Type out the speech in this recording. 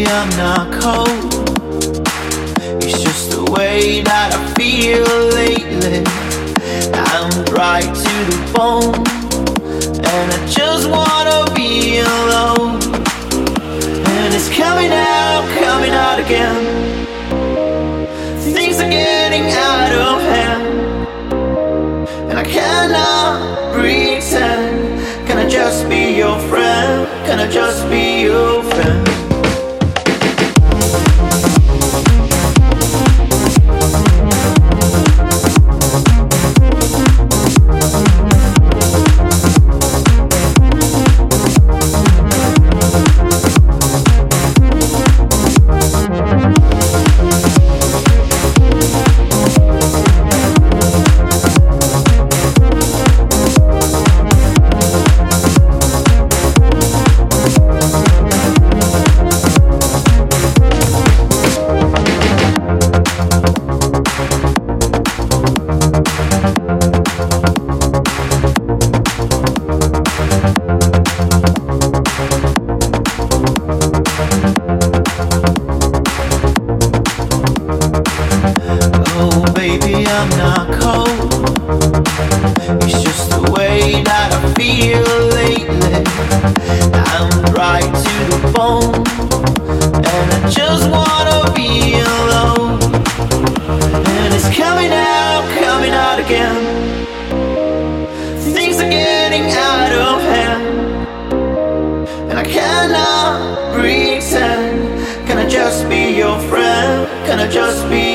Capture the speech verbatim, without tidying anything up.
I'm not cold. It's just the way that I feel lately. I'm dry to the bone, and I just wanna be alone. And it's coming out, coming out again. Things are getting out of hand, and I cannot pretend. Can I just be your friend? Can I just be your friend? I'm not cold. It's just the way that I feel lately. I'm dry to the bone, and I just wanna be alone. And it's coming out, coming out again. Things are getting out of hand, and I cannot pretend. Can I just be your friend? Can I just be